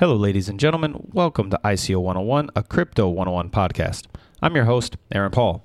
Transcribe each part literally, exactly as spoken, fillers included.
Hello, ladies and gentlemen. Welcome to I C O one oh one, a Crypto one oh one podcast. I'm your host, Aaron Paul.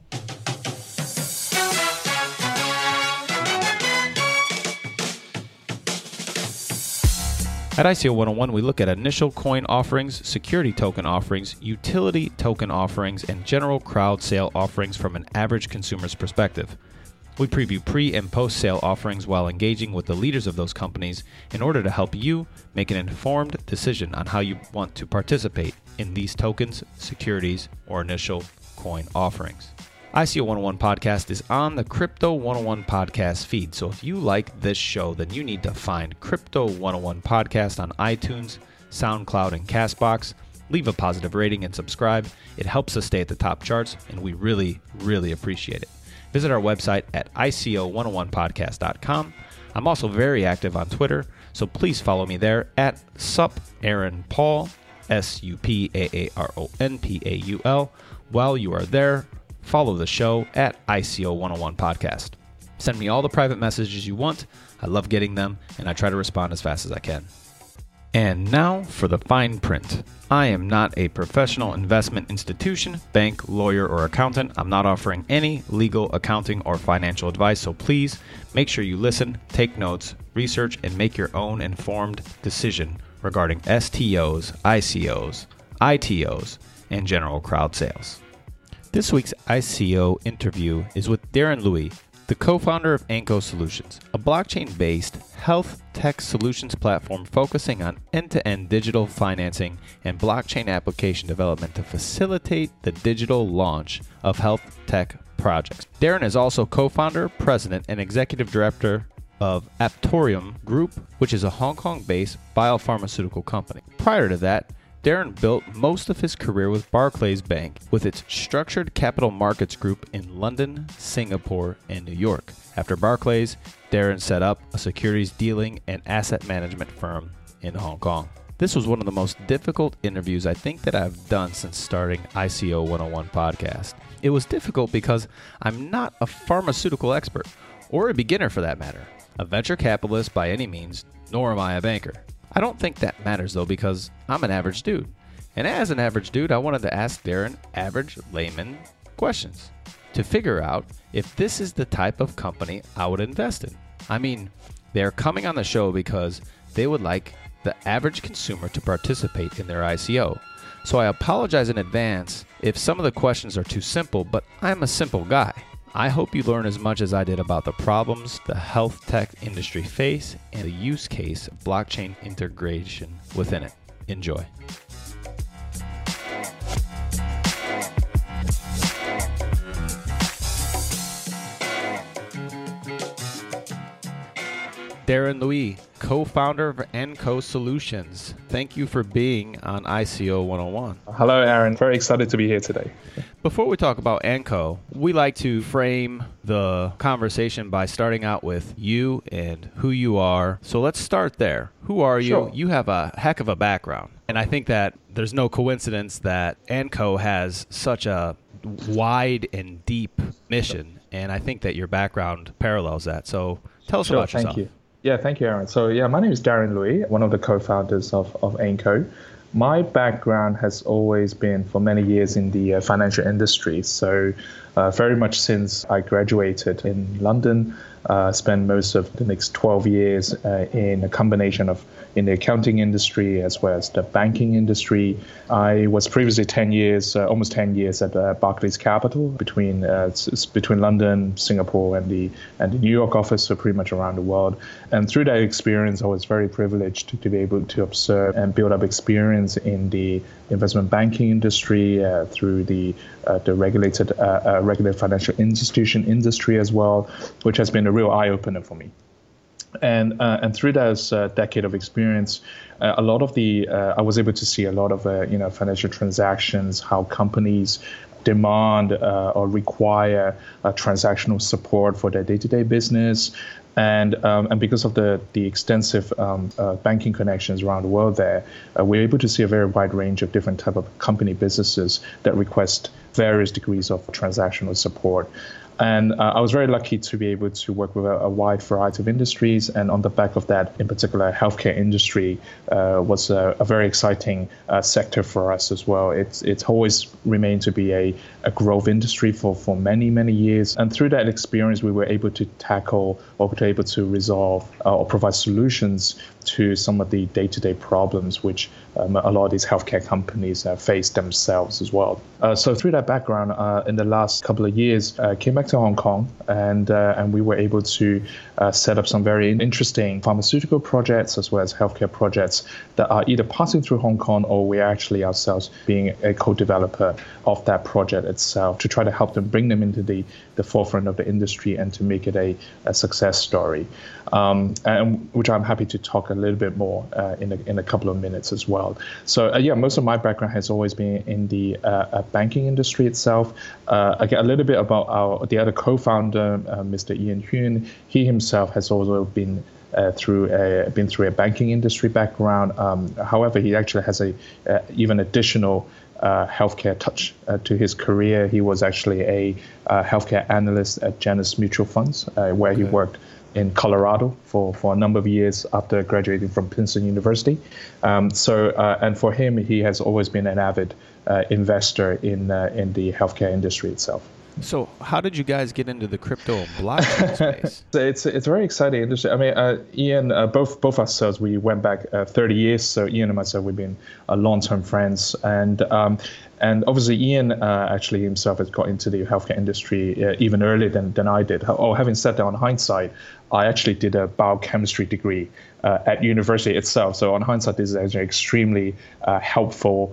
At I C O one oh one, we look at initial coin offerings, security token offerings, utility token offerings, and general crowd sale offerings from an average consumer's perspective. We preview pre- and post-sale offerings while engaging with the leaders of those companies in order to help you make an informed decision on how you want to participate in these tokens, securities, or initial coin offerings. I C O one oh one podcast is on the Crypto one oh one podcast feed, so if you like this show, then you need to find Crypto one oh one podcast on iTunes, SoundCloud, and CastBox. Leave a positive rating and subscribe. It helps us stay at the top charts, and we really, really appreciate it. Visit our website at I C O one oh one podcast dot com. I'm also very active on Twitter, so please follow me there at sup Aaron Paul, S U P A A R O N P A U L. While you are there, follow the show at I C O one oh one podcast. Send me all the private messages you want. I love getting them, and I try to respond as fast as I can. And now for the fine print. I am not a professional investment institution, bank, lawyer, or accountant. I'm not offering any legal, accounting, or financial advice, so please make sure you listen, take notes, research, and make your own informed decision regarding S T Os, I C Os, I T Os, and general crowd sales. This week's I C O interview is with Darren Louis, the co-founder of Anko Solutions, a blockchain-based health tech solutions platform focusing on end-to-end digital financing and blockchain application development to facilitate the digital launch of health tech projects. Darren is also co-founder, president, and executive director of Aptorium Group, which is a Hong Kong-based biopharmaceutical company. Prior to that, Darren built most of his career with Barclays Bank with its structured capital markets group in London, Singapore, and New York. After Barclays, Darren set up a securities dealing and asset management firm in Hong Kong. This was one of the most difficult interviews I think that I've done since starting I C O one oh one podcast. It was difficult because I'm not a pharmaceutical expert, or a beginner for that matter, a venture capitalist by any means, nor am I a banker. I don't think that matters, though, because I'm an average dude. And as an average dude, I wanted to ask Darren average layman questions to figure out if this is the type of company I would invest in. I mean, they're coming on the show because they would like the average consumer to participate in their I C O. So I apologize in advance if some of the questions are too simple, but I'm a simple guy. I hope you learn as much as I did about the problems the health tech industry face and the use case of blockchain integration within it. Enjoy. Darren Louis, co-founder of Anko Solutions. Thank you for being on I C O one oh one. Hello, Aaron. Very excited to be here today. Before we talk about Anko, we like to frame the conversation by starting out with you and who you are. So let's start there. Who are you? Sure. You have a heck of a background. And I think that there's no coincidence that Anko has such a wide and deep mission. And I think that your background parallels that. So tell us Sure, about yourself. Thank you. Yeah, thank you, Aaron. So yeah, my name is Darren Louis, one of the co-founders of, of Anko. My background has always been for many years in the uh, financial industry. So uh, very much since I graduated in London, uh, spent most of the next twelve years uh, in a combination of in the accounting industry as well as the banking industry. I was previously ten years, uh, almost ten years at uh, Barclays Capital between uh, between London, Singapore, and the and the New York office, so pretty much around the world. And through that experience, I was very privileged to, to be able to observe and build up experience in the investment banking industry, uh, through the uh, the regulated uh, uh, regulated financial institution industry as well, which has been a real eye opener for me. And uh, and through that uh, decade of experience, uh, a lot of the uh, I was able to see a lot of uh, you know financial transactions, how companies demand uh, or require uh, transactional support for their day-to-day business, and um, and because of the the extensive um, uh, banking connections around the world, there uh, we're able to see a very wide range of different type of company businesses that request various degrees of transactional support. And uh, I was very lucky to be able to work with a, a wide variety of industries. And on the back of that, in particular, healthcare industry uh, was a, a very exciting uh, sector for us as well. It's it's always remained to be a, a growth industry for, for many, many years. And through that experience, we were able to tackle or were able to resolve uh, or provide solutions to some of the day-to-day problems which um, a lot of these healthcare companies uh, face themselves as well. Uh, so through that background, uh, in the last couple of years, uh, came back to Hong Kong, and uh, and we were able to uh, set up some very interesting pharmaceutical projects as well as healthcare projects that are either passing through Hong Kong or we're actually ourselves being a co-developer of that project itself to try to help them bring them into the, the forefront of the industry and to make it a, a success story, um, and which I'm happy to talk a little bit more uh, in, a, in a couple of minutes as well. So uh, yeah, most of my background has always been in the uh, banking industry itself. Uh, again, a little bit about our the other co-founder, uh, Mister Ian Huynh. He himself has also been uh, through a, been through a banking industry background. Um, however, he actually has a uh, even additional Uh, healthcare touch uh, to his career. He was actually a uh, healthcare analyst at Janus Mutual Funds, uh, where okay. he worked in Colorado for, for a number of years after graduating from Princeton University. Um, so, uh, and for him, he has always been an avid uh, investor in uh, in the healthcare industry itself. So how did you guys get into the crypto and blockchain space? It's it's a very exciting industry. I mean, uh, Ian, uh, both both ourselves, we went back uh, thirty years. So Ian and myself, we've been uh, long-term friends, and um, and obviously Ian uh, actually himself has got into the healthcare industry uh, even earlier than, than I did. Oh, having said that, on hindsight, I actually did a biochemistry degree uh, at university itself. So on hindsight, this is actually extremely uh, helpful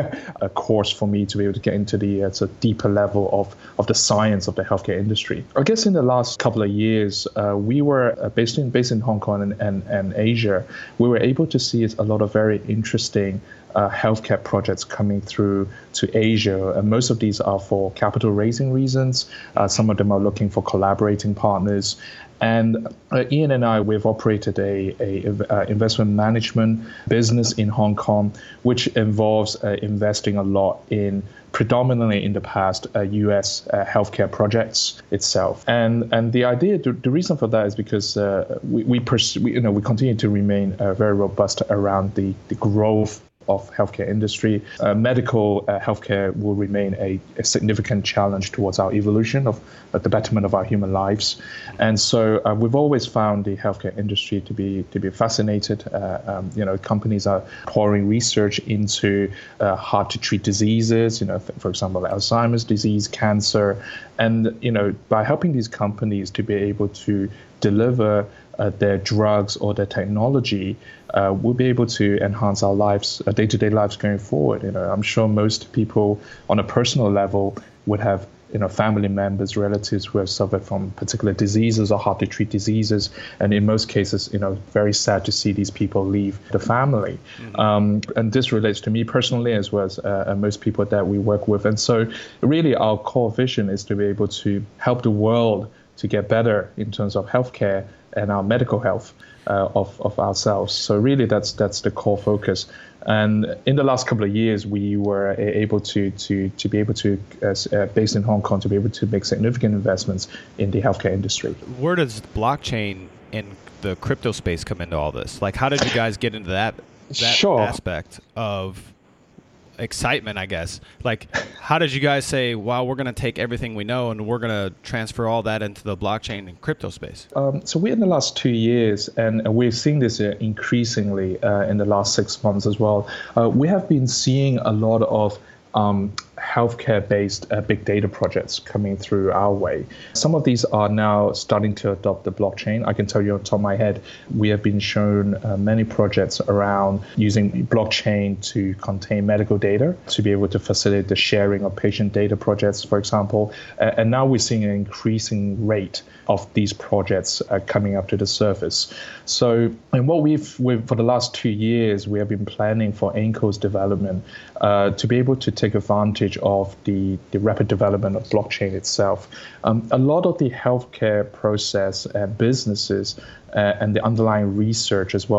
a course for me to be able to get into the uh, sort of deeper level of, of the science of the healthcare industry. I guess in the last couple of years, uh, we were uh, based in based in Hong Kong and, and, and Asia. We were able to see a lot of very interesting Uh, healthcare projects coming through to Asia, and most of these are for capital raising reasons. Uh, some of them are looking for collaborating partners. And uh, Ian and I, we've operated a, a, a investment management business in Hong Kong, which involves uh, investing a lot in predominantly in the past uh, U S uh, healthcare projects itself. And and the idea, the, the reason for that is because uh, we we, pursue, we you know we continue to remain uh, very robust around the, the growth of healthcare industry. Uh, medical uh, healthcare will remain a, a significant challenge towards our evolution of uh, the betterment of our human lives. And so uh, we've always found the healthcare industry to be to be fascinated. Uh, um, you know, companies are pouring research into uh, hard to treat diseases, you know, for example, Alzheimer's disease, cancer. And, you know, by helping these companies to be able to deliver uh, their drugs or their technology, uh, we'll be able to enhance our lives, uh, day-to-day lives going forward. You know, I'm sure most people on a personal level would have, you know, family members, relatives who have suffered from particular diseases or hard to treat diseases. And in most cases, you know, very sad to see these people leave the family. Mm-hmm. Um, and this relates to me personally as well as uh, most people that we work with. And so really our core vision is to be able to help the world to get better in terms of healthcare and our medical health uh, of, of ourselves. So really that's that's the core focus. And in the last couple of years, we were able to to to be able to, uh, based in Hong Kong, to be able to make significant investments in the healthcare industry. Where does blockchain and the crypto space come into all this? Like, how did you guys get into that that sure. aspect of excitement, I guess? Like, how did you guys say, wow, we're going to take everything we know and we're going to transfer all that into the blockchain and crypto space? Um, so we in the last two years, and we've seen this uh, increasingly uh, in the last six months as well, uh, we have been seeing a lot of um, healthcare-based uh, big data projects coming through our way. Some of these are now starting to adopt the blockchain. I can tell you on top of my head, we have been shown uh, many projects around using blockchain to contain medical data, to be able to facilitate the sharing of patient data projects, for example. Uh, and now we're seeing an increasing rate of these projects uh, coming up to the surface. So, and what we've, we've, for the last two years, we have been planning for AIMCO's development uh, to be able to take advantage of the, the rapid development of blockchain itself. Um, a lot of the healthcare process and businesses uh, and the underlying research as well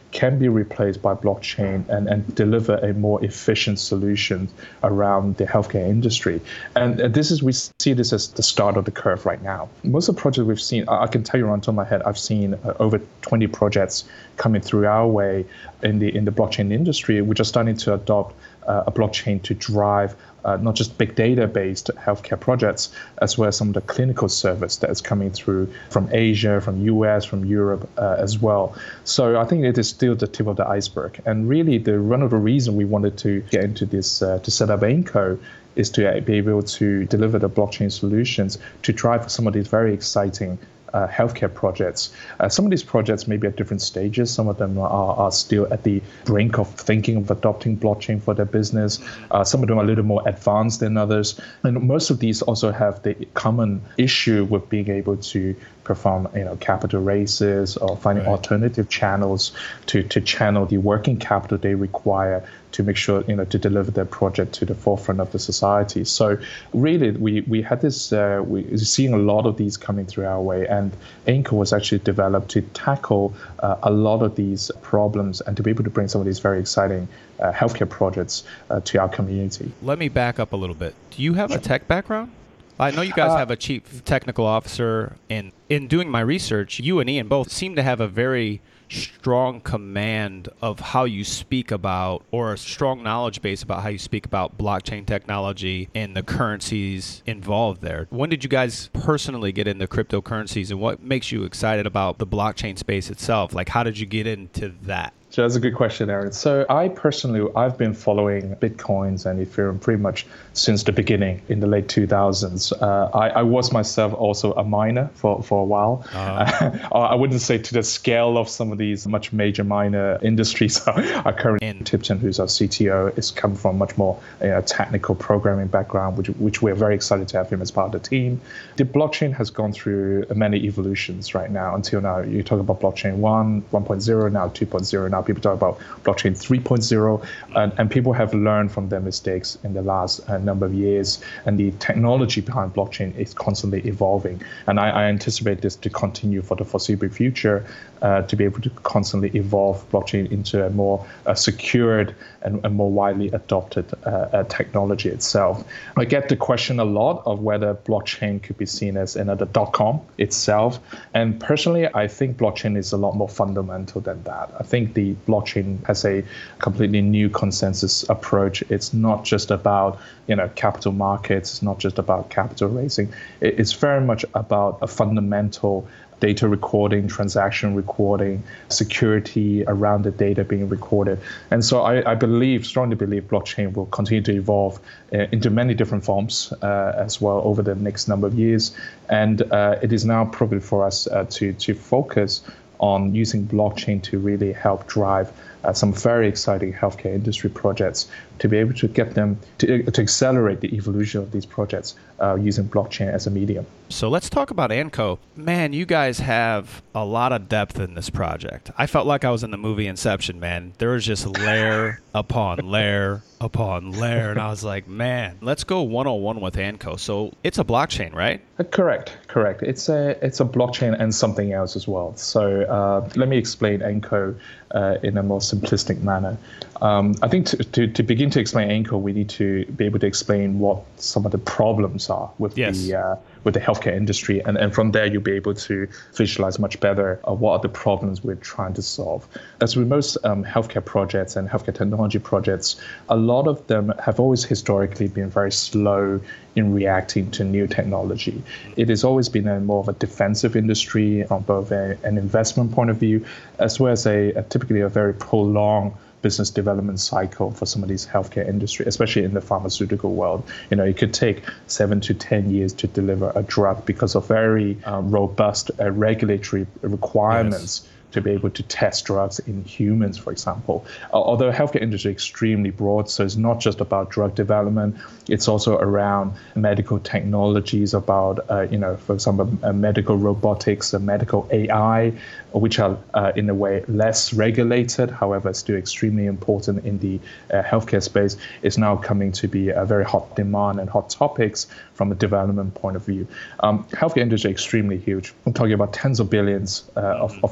can be replaced by blockchain and, and deliver a more efficient solution around the healthcare industry. And this is, we see this as the start of the curve right now. Most of the projects we've seen, I can tell you on top of my head, I've seen uh, over twenty projects coming through our way in the in the blockchain industry, which are starting to adopt uh, a blockchain to drive Uh, not just big data-based healthcare projects, as well as some of the clinical service that is coming through from Asia, from U S, from Europe uh, as well. So I think it is still the tip of the iceberg. And really, the one of the reason we wanted to get into this, uh, to set up AIMCO, is to be able to deliver the blockchain solutions to drive some of these very exciting Uh, healthcare projects. Uh, some of these projects may be at different stages. Some of them are, are still at the brink of thinking of adopting blockchain for their business. Uh, some of them are a little more advanced than others. And most of these also have the common issue with being able to perform, you know, capital raises or finding right. alternative channels to, to channel the working capital they require to make sure, you know, to deliver their project to the forefront of the society. So really, we, we had this, uh, we're seeing a lot of these coming through our way, and AIMCO was actually developed to tackle uh, a lot of these problems and to be able to bring some of these very exciting uh, healthcare projects uh, to our community. Let me back up a little bit. Do you have a tech background? I know you guys have a chief technical officer, and in doing my research, you and Ian both seem to have a very strong command of how you speak about, or a strong knowledge base about how you speak about blockchain technology and the currencies involved there. When did you guys personally get into cryptocurrencies, and what makes you excited about the blockchain space itself? Like, how did you get into that? So that's a good question, Aaron. So I personally, I've been following Bitcoins and Ethereum pretty much since the beginning in the late two thousands. Uh, I, I was myself also a miner for, for a while. Uh-huh. Uh, I wouldn't say to the scale of some of these much major miner industries. Our current in Tipton, who's our C T O, is come from much more you know, technical programming background, which which we're very excited to have him as part of the team. The blockchain has gone through many evolutions right now until now. You talk about blockchain one, one point oh, now two point oh, now people talk about blockchain three point oh, and, and people have learned from their mistakes in the last uh, number of years, and the technology behind blockchain is constantly evolving. And I, I anticipate this to continue for the foreseeable future, uh, to be able to constantly evolve blockchain into a more uh, secured and a more widely adopted uh, uh, technology itself. I get the question a lot of whether blockchain could be seen as another dot-com itself. And personally, I think blockchain is a lot more fundamental than that. I think the blockchain has a completely new consensus approach. It's not just about, you know, capital markets. It's not just about capital raising. It's very much about a fundamental data recording, transaction recording, security around the data being recorded. And so I, I believe, strongly believe blockchain will continue to evolve uh, into many different forms uh, as well over the next number of years. And uh, it is now appropriate for us uh, to, to focus on using blockchain to really help drive uh, some very exciting healthcare industry projects, to be able to get them to, to accelerate the evolution of these projects uh, using blockchain as a medium. So let's talk about AIMCO. Man, you guys have a lot of depth in this project. I felt like I was in the movie Inception, man. There was just layer upon layer upon layer, and I was like, man, let's go one oh one with AIMCO. So it's a blockchain, right? Uh, correct, correct. It's a it's a blockchain and something else as well. So uh, let me explain AIMCO uh, in a more simplistic manner. Um, I think to, to, to begin to explain AIMCO, we need to be able to explain what some of the problems are with yes. the uh, with the healthcare industry, and, and from there you'll be able to visualize much better uh, what are the problems we're trying to solve. As with most um, healthcare projects and healthcare technology projects, a lot of them have always historically been very slow in reacting to new technology. It has always been a more of a defensive industry from both a, an investment point of view, as well as a, a typically a very prolonged business development cycle for some of these healthcare industry, especially in the pharmaceutical world. You know, it could take seven to ten years to deliver a drug because of very uh, robust uh, regulatory requirements. Yes. To be able to test drugs in humans, for example. Uh, although healthcare industry is extremely broad, so it's not just about drug development, it's also around medical technologies, about, uh, you know, for example, uh, medical robotics, uh, medical A I, which are uh, in a way less regulated, however, still extremely important in the uh, healthcare space, is now coming to be a very hot demand and hot topics from a development point of view. Um, healthcare industry is extremely huge. I'm talking about tens of billions uh, of, of economy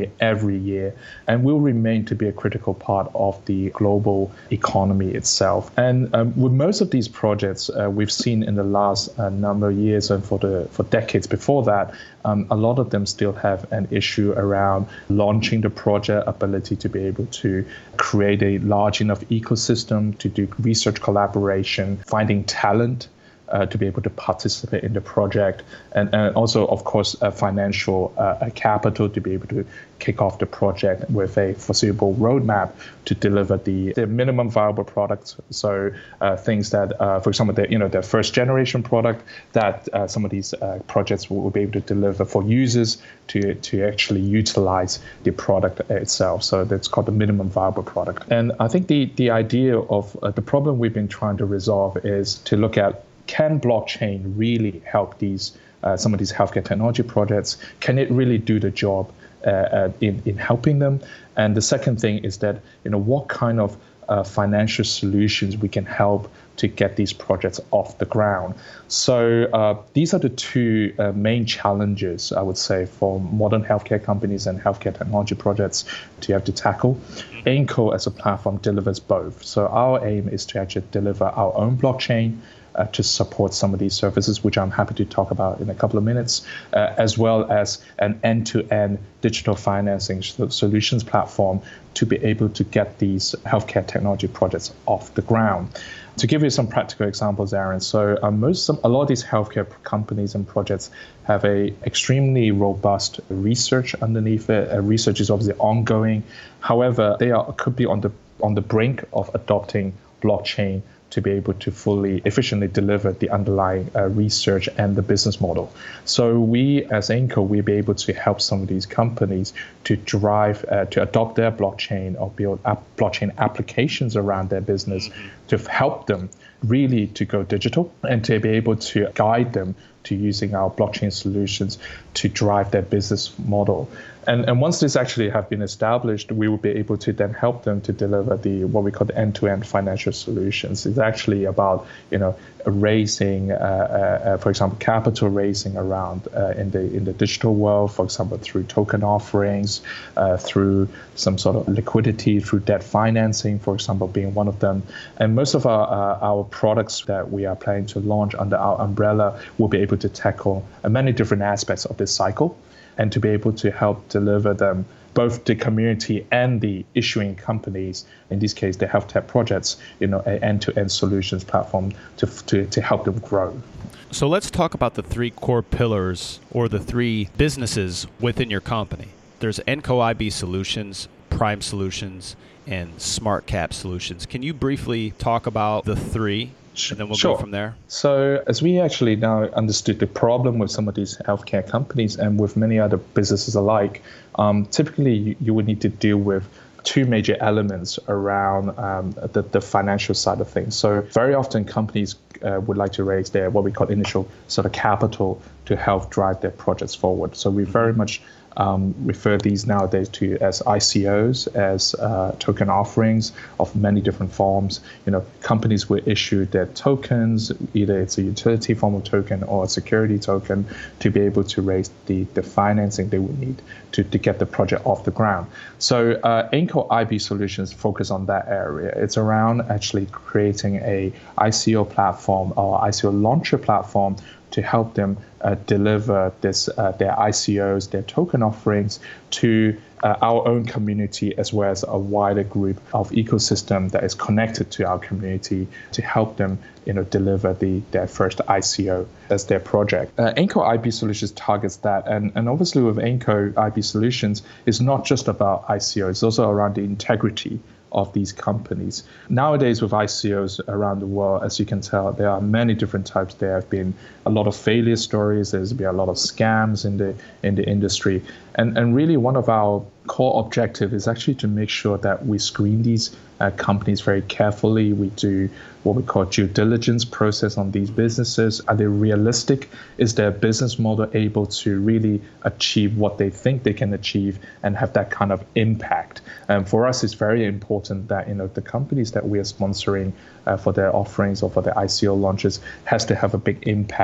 economy every year and will remain to be a critical part of the global economy itself. And um, with most of these projects, uh, we've seen in the last uh, number of years and for the for decades before that, um, a lot of them still have an issue around launching the project, ability to be able to create a large enough ecosystem to do research collaboration, finding talent Uh, to be able to participate in the project, and, and also, of course, uh, financial uh, capital to be able to kick off the project with a foreseeable roadmap to deliver the, the minimum viable products. So uh, things that, uh, for example, the, you know, the first generation product that uh, some of these uh, projects will, will be able to deliver for users to to actually utilize the product itself. So that's called the minimum viable product. And I think the the idea of uh, the problem we've been trying to resolve is to look at, can blockchain really help these uh, some of these healthcare technology projects? Can it really do the job uh, uh, in in helping them? And the second thing is that, you know, what kind of uh, financial solutions we can help to get these projects off the ground. So uh, these are the two uh, main challenges, I would say, for modern healthcare companies and healthcare technology projects to have to tackle. AIMCO as a platform delivers both. So our aim is to actually deliver our own blockchain Uh, to support some of these services, which I'm happy to talk about in a couple of minutes, uh, as well as an end-to-end digital financing solutions platform to be able to get these healthcare technology projects off the ground. To give you some practical examples, Aaron, so um, most some, a lot of these healthcare companies and projects have a extremely robust research underneath it. Uh, research is obviously ongoing. However, they are could be on the on the brink of adopting blockchain to be able to fully efficiently deliver the underlying uh, research and the business model. So we, as AIMCO, we'll be able to help some of these companies to drive, uh, to adopt their blockchain or build app, blockchain applications around their business to help them really to go digital and to be able to guide them to using our blockchain solutions to drive their business model. And, and once this actually have been established, we will be able to then help them to deliver the what we call the end-to-end financial solutions. It's actually about, you know, raising, uh, uh, for example, capital raising around uh, in the in the digital world, for example, through token offerings, uh, through some sort of liquidity, through debt financing, for example, being one of them. And most of our uh, our products that we are planning to launch under our umbrella will be able to tackle uh, many different aspects of this cycle, and to be able to help deliver them, both the community and the issuing companies, in this case, the health tech projects, you know, an end-to-end solutions platform to, to, to help them grow. So let's talk about the three core pillars or the three businesses within your company. There's AIMCO I B Solutions, Prime Solutions, and SmartCap Solutions. Can you briefly talk about the three? And then we'll sure. go from there. So as we actually now understood the problem with some of these healthcare companies and with many other businesses alike, um, typically you, you would need to deal with two major elements around um, the, the financial side of things. So very often companies uh, would like to raise their what we call initial sort of capital to help drive their projects forward. So we very much Um, refer these nowadays to as I C Os, as uh, token offerings of many different forms. You know, companies will issue their tokens, either it's a utility form of token or a security token, to be able to raise the, the financing they would need to, to get the project off the ground. So uh, AIMCO I B Solutions focus on that area. It's around actually creating a I C O platform or I C O launcher platform to help them uh, deliver this uh, their I C Os, their token offerings to uh, our own community, as well as a wider group of ecosystem that is connected to our community to help them, you know, deliver the their first I C O as their project. Uh, AIMCO I B Solutions targets that, and, and obviously with AIMCO I B Solutions, it's not just about I C O, it's also around the integrity of these companies. Nowadays with I C Os around the world, as you can tell, there are many different types. There have been a lot of failure stories, there's been a lot of scams in the in the industry. And and really one of our core objective is actually to make sure that we screen these uh, companies very carefully. We do what we call due diligence process on these businesses. Are they realistic? Is their business model able to really achieve what they think they can achieve and have that kind of impact? And for us, it's very important that, you know, the companies that we are sponsoring uh, for their offerings or for their I C O launches has to have a big impact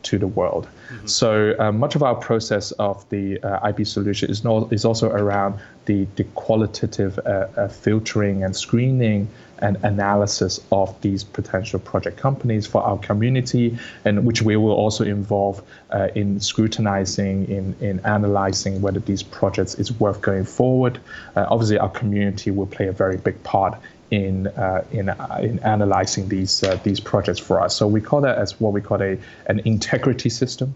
to the world. Mm-hmm. So uh, much of our process of the uh, I B solution is, not, is also around the, the qualitative uh, uh, filtering and screening and analysis of these potential project companies for our community, and which we will also involve uh, in scrutinizing, in, in analyzing whether these projects is worth going forward. Uh, obviously, our community will play a very big part in uh, in uh, in analyzing these uh, these projects for us. So we call that as what we call a an integrity system.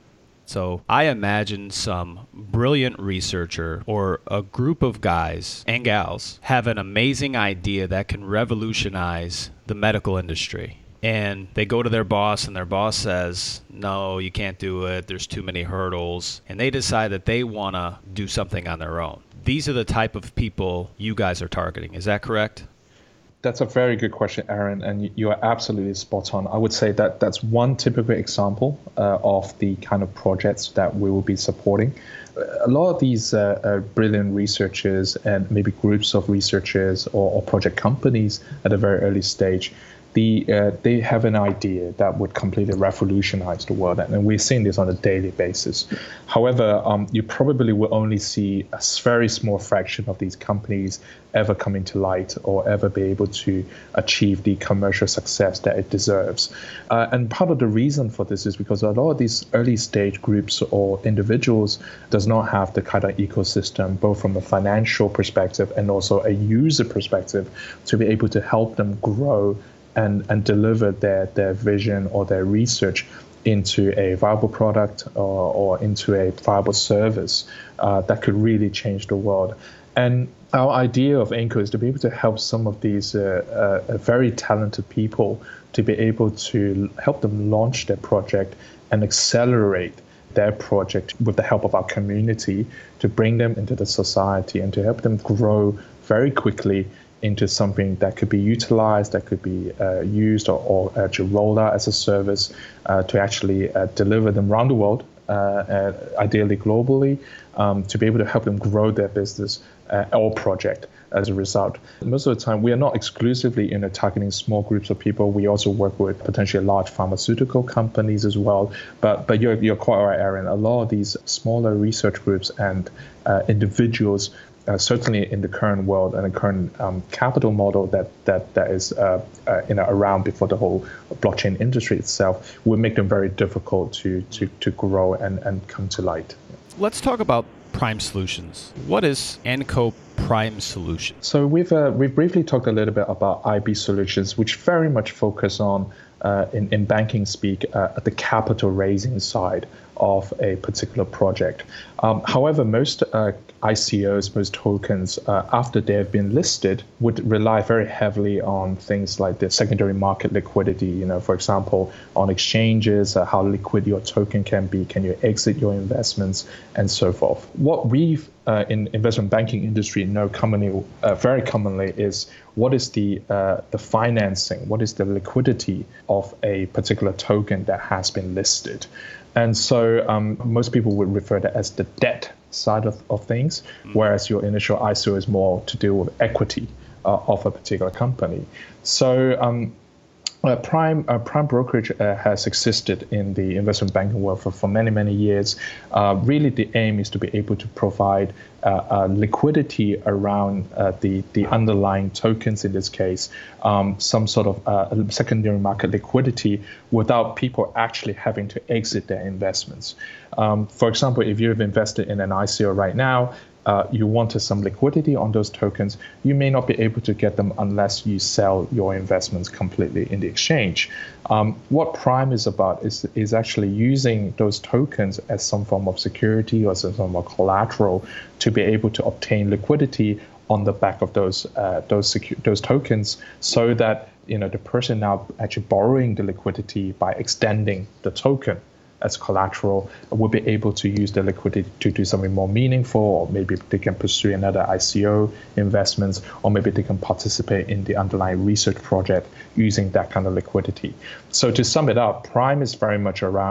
So I imagine some brilliant researcher or a group of guys and gals have an amazing idea that can revolutionize the medical industry. And they go to their boss and their boss says, no, you can't do it. There's too many hurdles. And they decide that they want to do something on their own. These are the type of people you guys are targeting. Is that correct? That's a very good question, Aaron, and you are absolutely spot on. I would say that that's one typical example uh, of the kind of projects that we will be supporting. A lot of these uh, uh, brilliant researchers and maybe groups of researchers or, or project companies at a very early stage, the uh, they have an idea that would completely revolutionize the world, and we're seeing this on a daily basis. However, um, you probably will only see a very small fraction of these companies ever coming to light or ever be able to achieve the commercial success that it deserves. Uh, and part of the reason for this is because a lot of these early stage groups or individuals does not have the kind of ecosystem, both from a financial perspective and also a user perspective, to be able to help them grow and, and deliver their, their vision or their research into a viable product or, or into a viable service uh, that could really change the world. And our idea of AIMCO is to be able to help some of these uh, uh, very talented people to be able to help them launch their project and accelerate their project with the help of our community, to bring them into the society and to help them grow very quickly into something that could be utilized, that could be uh, used or, or actually rolled out as a service uh, to actually uh, deliver them around the world, uh, uh, ideally globally, um, to be able to help them grow their business uh, or project as a result. Most of the time, we are not exclusively you know, targeting small groups of people. We also work with potentially large pharmaceutical companies as well. But but you're, you're quite right, Aaron. A lot of these smaller research groups and uh, individuals, Uh, certainly in the current world and the current um, capital model that that that is uh, uh, you know around before the whole blockchain industry itself, will make them very difficult to to to grow and and come to light. Let's talk about Prime Solutions. What is AIMCO Prime Solutions? So we've uh, we've briefly talked a little bit about I B Solutions, which very much focus on uh, in in banking speak uh, at the capital raising side of a particular project. Um, however, most uh, I C Os, most tokens, uh, after they have been listed, would rely very heavily on things like the secondary market liquidity. You know, for example, on exchanges, uh, how liquid your token can be, can you exit your investments, and so forth. What we've uh, in investment banking industry know commonly, uh, very commonly, is what is the uh, the financing, what is the liquidity of a particular token that has been listed. And so um, most people would refer to that as the debt side of, of things, mm-hmm. whereas your initial I C O is more to do with equity uh, of a particular company. So um, uh, Prime uh, Prime Brokerage uh, has existed in the investment banking world for, for many, many years. Uh, really, the aim is to be able to provide uh, uh, liquidity around uh, the, the underlying tokens, in this case, um, some sort of uh, secondary market liquidity without people actually having to exit their investments. Um, for example, if you've invested in an I C O right now, Uh, you wanted some liquidity on those tokens, you may not be able to get them unless you sell your investments completely in the exchange. Um, what Prime is about is, is actually using those tokens as some form of security or some form of collateral to be able to obtain liquidity on the back of those uh, those secu- those tokens, so that you know the person now actually borrowing the liquidity by extending the token as collateral will be able to use the liquidity to do something more meaningful, or maybe they can pursue another I C O investments, or maybe they can participate in the underlying research project using that kind of liquidity. So to sum it up, Prime is very much around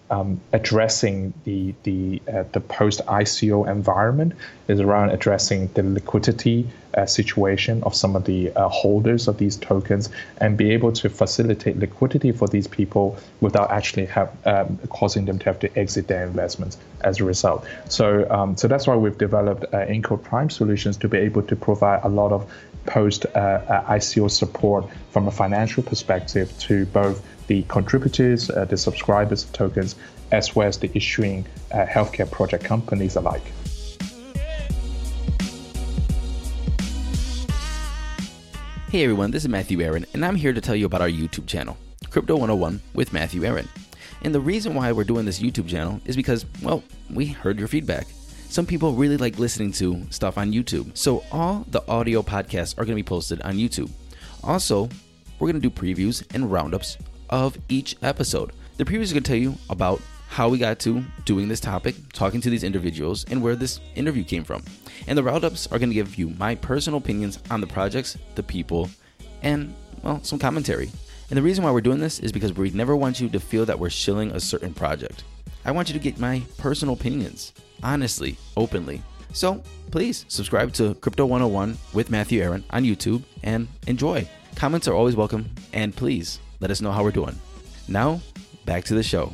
um, addressing the the uh, the post I C O environment, is around addressing the liquidity uh, situation of some of the uh, holders of these tokens, and be able to facilitate liquidity for these people without actually have um, causing them to have to exit their investments as a result. So um, so that's why we've developed uh, Encode Prime Solutions to be able to provide a lot of post uh, uh, I C O support from a financial perspective to both the contributors, uh, the subscribers of tokens, as well as the issuing uh, healthcare project companies alike. Hey everyone, this is Matthew Aaron, and I'm here to tell you about our YouTube channel, Crypto one oh one with Matthew Aaron. And the reason why we're doing this YouTube channel is because, well, we heard your feedback. Some people really like listening to stuff on YouTube, so all the audio podcasts are going to be posted on YouTube. Also, we're going to do previews and roundups of each episode. The previews is going to tell you about how we got to doing this topic, talking to these individuals, and where this interview came from. And the roundups are going to give you my personal opinions on the projects, the people, and, well, some commentary. And the reason why we're doing this is because we never want you to feel that we're shilling a certain project. I want you to get my personal opinions, honestly, openly. So please subscribe to Crypto one oh one with Matthew Aaron on YouTube and enjoy. Comments are always welcome, and please let us know how we're doing. Now, back to the show.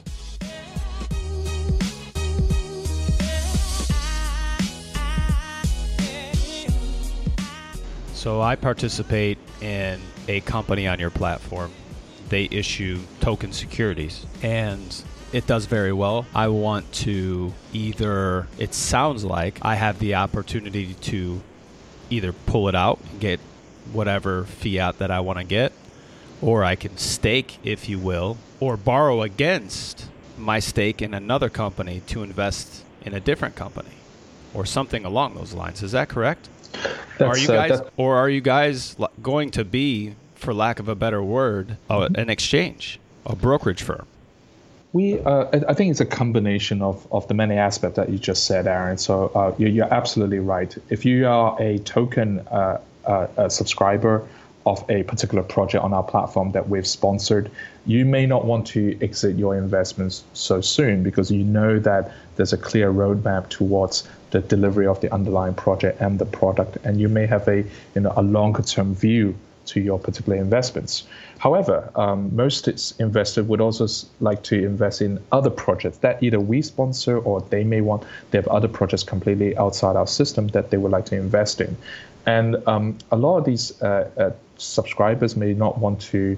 So I participate in a company on your platform. They issue token securities, and it does very well. I want to either, it sounds like I have the opportunity to either pull it out and get whatever fiat that I want to get, or I can stake, if you will, or borrow against my stake in another company to invest in a different company, or something along those lines. Is that correct? Are you guys, uh, or are you guys going to be, for lack of a better word, uh, an exchange, a brokerage firm? We, uh, I think it's a combination of, of the many aspects that you just said, Aaron. So uh, you're, you're absolutely right. If you are a token uh, uh, a subscriber of a particular project on our platform that we've sponsored, you may not want to exit your investments so soon because you know that there's a clear roadmap towards the delivery of the underlying project and the product, and you may have a you know a longer term view to your particular investments. However, um, most investors would also like to invest in other projects that either we sponsor or they may want, they have other projects completely outside our system that they would like to invest in. And um, a lot of these uh, uh, subscribers may not want to.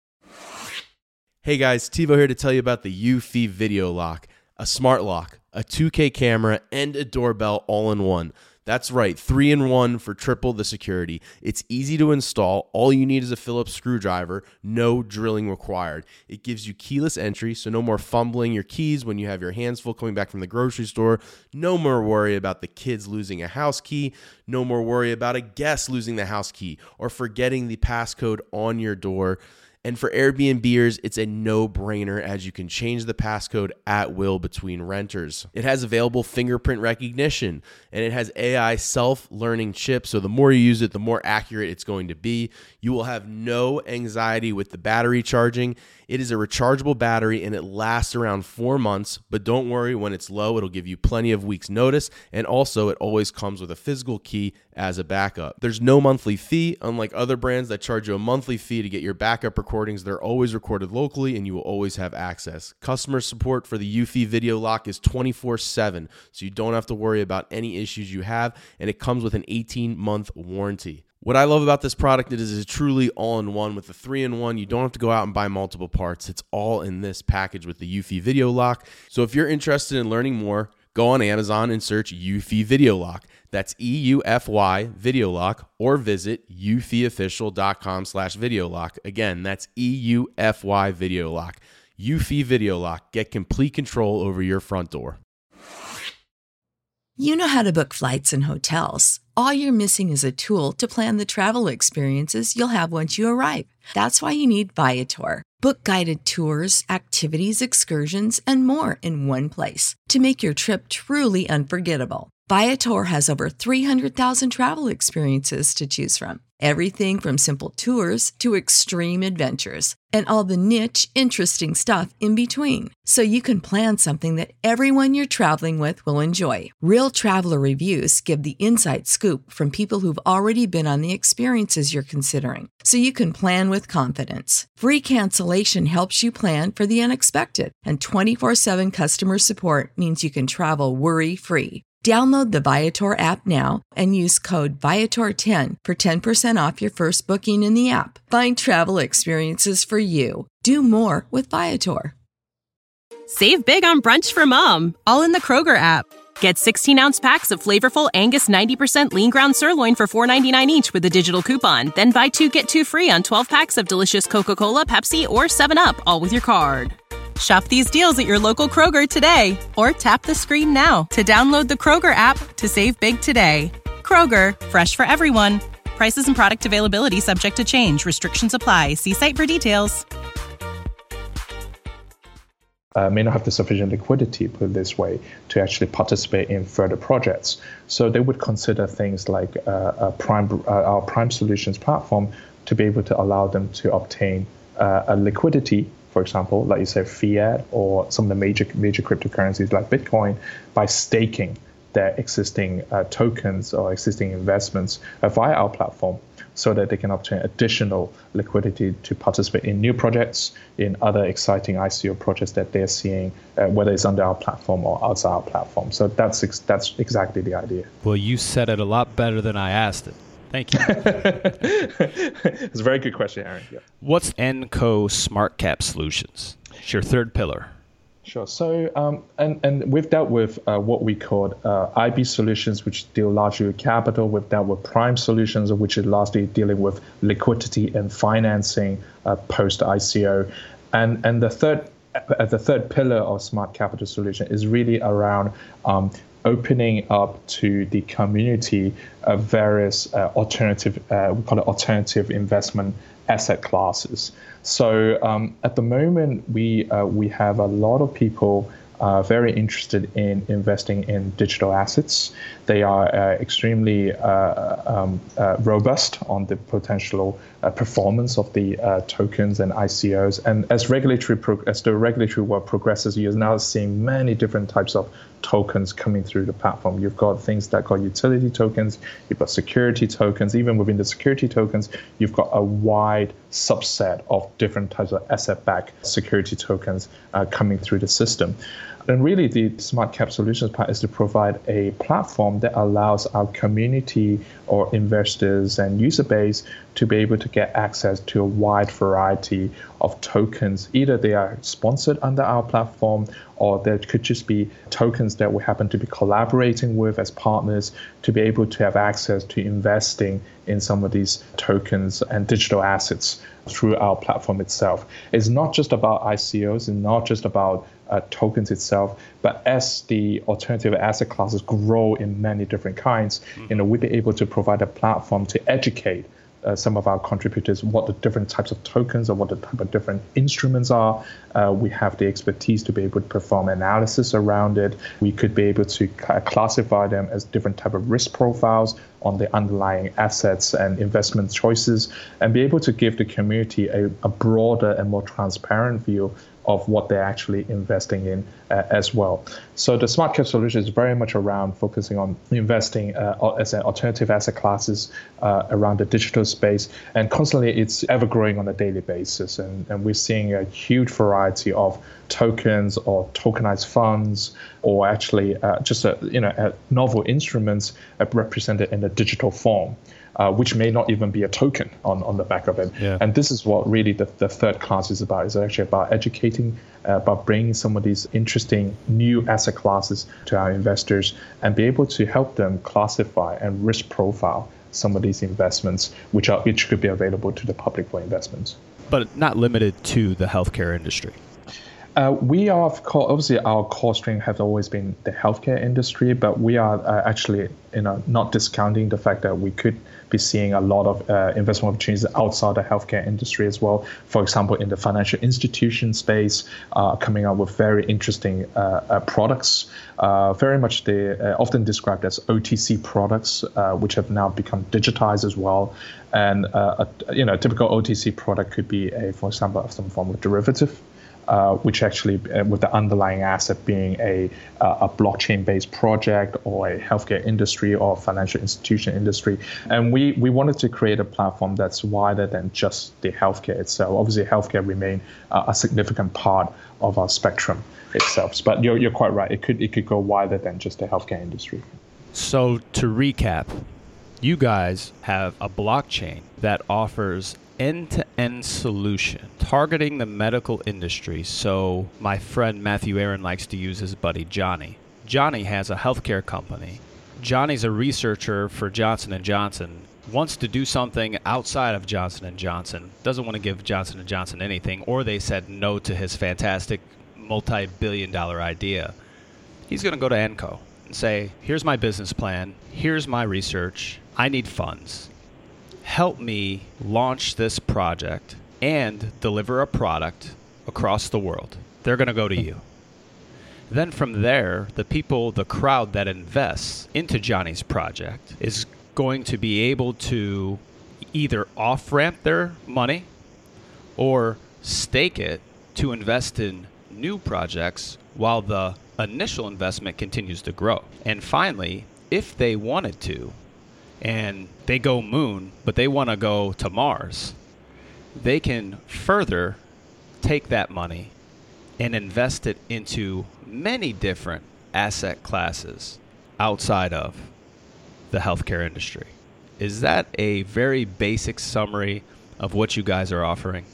Hey guys, Tivo here to tell you about the Eufy Video Lock, a smart lock, a two K camera, and a doorbell all in one. That's right, three in one for triple the security. It's easy to install. All you need is a Phillips screwdriver. No drilling required. It gives you keyless entry, so no more fumbling your keys when you have your hands full coming back from the grocery store. No more worry about the kids losing a house key. No more worry about a guest losing the house key or forgetting the passcode on your door. And for Airbnbers, it's a no-brainer as you can change the passcode at will between renters. It has available fingerprint recognition, and it has A I self-learning chips, so the more you use it, the more accurate it's going to be. You will have no anxiety with the battery charging. It is a rechargeable battery, and it lasts around four months, but don't worry, when it's low, it'll give you plenty of weeks' notice, and also it always comes with a physical key as a backup. There's no monthly fee, unlike other brands that charge you a monthly fee to get your backup recordings. They're always recorded locally, and you will always have access. Customer support for the Eufy Video Lock is twenty-four seven, so you don't have to worry about any issues you have, and it comes with an eighteen month warranty. What I love about this product is it's truly all-in-one. With the three in one, you don't have to go out and buy multiple parts. It's all in this package with the Eufy Video Lock. So if you're interested in learning more, go on Amazon and search Eufy Video Lock. That's E U F Y Video Lock, or visit eufyofficial.com slash video lock. Again, that's E U F Y Video Lock. Eufy Video Lock. Get complete control over your front door. You know how to book flights and hotels. All you're missing is a tool to plan the travel experiences you'll have once you arrive. That's why you need Viator. Book guided tours, activities, excursions, and more in one place to make your trip truly unforgettable. Viator has over three hundred thousand travel experiences to choose from. everything from simple tours to extreme adventures and all the niche, interesting stuff in between. So you can plan something that everyone you're traveling with will enjoy. Real traveler reviews give the inside scoop from people who've already been on the experiences you're considering. So you can plan with confidence. Free cancellation helps you plan for the unexpected. And twenty-four seven customer support means you can travel worry-free. Download the Viator app now and use code Viator ten for ten percent off your first booking in the app. Find travel experiences for you. Do more with Viator. Save big on brunch for mom, all in the Kroger app. Get sixteen-ounce packs of flavorful Angus ninety percent lean ground sirloin for four ninety-nine each with a digital coupon. Then buy two, get two free on twelve packs of delicious Coca-Cola, Pepsi, or seven up, all with your card. Shop these deals at your local Kroger today, or tap the screen now to download the Kroger app to save big today. Kroger, fresh for everyone. Prices and product availability subject to change. Restrictions apply. See site for details. Uh, may not have the sufficient liquidity, put it this way, to actually participate in further projects. So they would consider things like uh, a prime, uh, our Prime Solutions platform to be able to allow them to obtain uh, a liquidity, for example, like you said, fiat or some of the major major cryptocurrencies like Bitcoin, by staking their existing uh, tokens or existing investments uh, via our platform, so that they can obtain additional liquidity to participate in new projects, in other exciting I C O projects that they're seeing, uh, whether it's under our platform or outside our platform. So that's ex- that's exactly the idea. Well, you said it a lot better than I asked it. Thank you. It's a very good question, Aaron. Yeah. What's Enco SmartCap Solutions? It's your third pillar. Sure. So, um, and, and we've dealt with uh, what we called uh, I B solutions, which deal largely with capital. We've dealt with Prime Solutions, which is largely dealing with liquidity and financing uh, post-I C O. And and the third uh, the third pillar of Smart Capital Solution is really around um, opening up to the community of various uh, alternative, uh, we call it alternative investment asset classes. So um, at the moment, we uh, we have a lot of people uh, very interested in investing in digital assets. They are uh, extremely uh, um, uh, robust on the potential uh, performance of the uh, tokens and I C Os. And as regulatory pro- as the regulatory world progresses, you're now seeing many different types of tokens coming through the platform. You've got things that call utility tokens, you've got security tokens. Even within the security tokens, you've got a wide subset of different types of asset-backed security tokens uh, coming through the system. And really, the Smart Cap Solutions part is to provide a platform that allows our community or investors and user base to be able to get access to a wide variety of tokens. Either they are sponsored under our platform, or there could just be tokens that we happen to be collaborating with as partners to be able to have access to investing in some of these tokens and digital assets through our platform itself. It's not just about I C Os and not just about uh, tokens itself, but as the alternative asset classes grow in many different kinds, mm-hmm. you know, we'll be able to provide a platform to educate Uh, some of our contributors what the different types of tokens or what the type of different instruments are. Uh, we have the expertise to be able to perform analysis around it. We could be able to c- classify them as different type of risk profiles on the underlying assets and investment choices, and be able to give the community a, a broader and more transparent view of what they're actually investing in uh, as well. So the Smart Cap Solution is very much around focusing on investing uh, as an alternative asset classes uh, around the digital space, and constantly it's ever growing on a daily basis. And, and we're seeing a huge variety of tokens or tokenized funds, or actually uh, just a, you know a novel instruments uh, represented in a digital form. Uh, which may not even be a token on, on the back of it. Yeah. And this is what really the, the third class is about. It's actually about educating, uh, about bringing some of these interesting new asset classes to our investors and be able to help them classify and risk profile some of these investments, which are which could be available to the public for investments. But not limited to the healthcare industry. Uh, we are, of course, obviously, our core strength has always been the healthcare industry, but we are uh, actually, you know, not discounting the fact that we could be seeing a lot of uh, investment opportunities outside the healthcare industry as well. For example, in the financial institution space, uh, coming up with very interesting uh, uh, products, uh, very much they uh, often described as O T C products, uh, which have now become digitized as well. And uh, a, you know, a typical O T C product could be a, for example, some form of derivative. Uh, which actually, uh, with the underlying asset being a uh, a blockchain-based project or a healthcare industry or financial institution industry, and we we wanted to create a platform that's wider than just the healthcare itself. Obviously, healthcare remain uh, a significant part of our spectrum itself, but you're you're quite right. It could it could go wider than just the healthcare industry. So to recap, you guys have a blockchain that offers end-to-end solution targeting the medical industry. So my friend Matthew Aaron likes to use his buddy Johnny. Johnny has a healthcare company. Johnny's a researcher for Johnson and Johnson, wants to do something outside of Johnson and Johnson, doesn't want to give Johnson and Johnson anything, or they said no to his fantastic multi-billion dollar idea. He's going to go to Enco and say, here's my business plan, here's my research, I need funds. Help me launch this project and deliver a product across the world. They're going to go to you. Then from there, the people, the crowd that invests into Johnny's project is going to be able to either off-ramp their money or stake it to invest in new projects while the initial investment continues to grow. And finally, if they wanted to, and they go moon, but they want to go to Mars, they can further take that money and invest it into many different asset classes outside of the healthcare industry. Is that a very basic summary of what you guys are offering?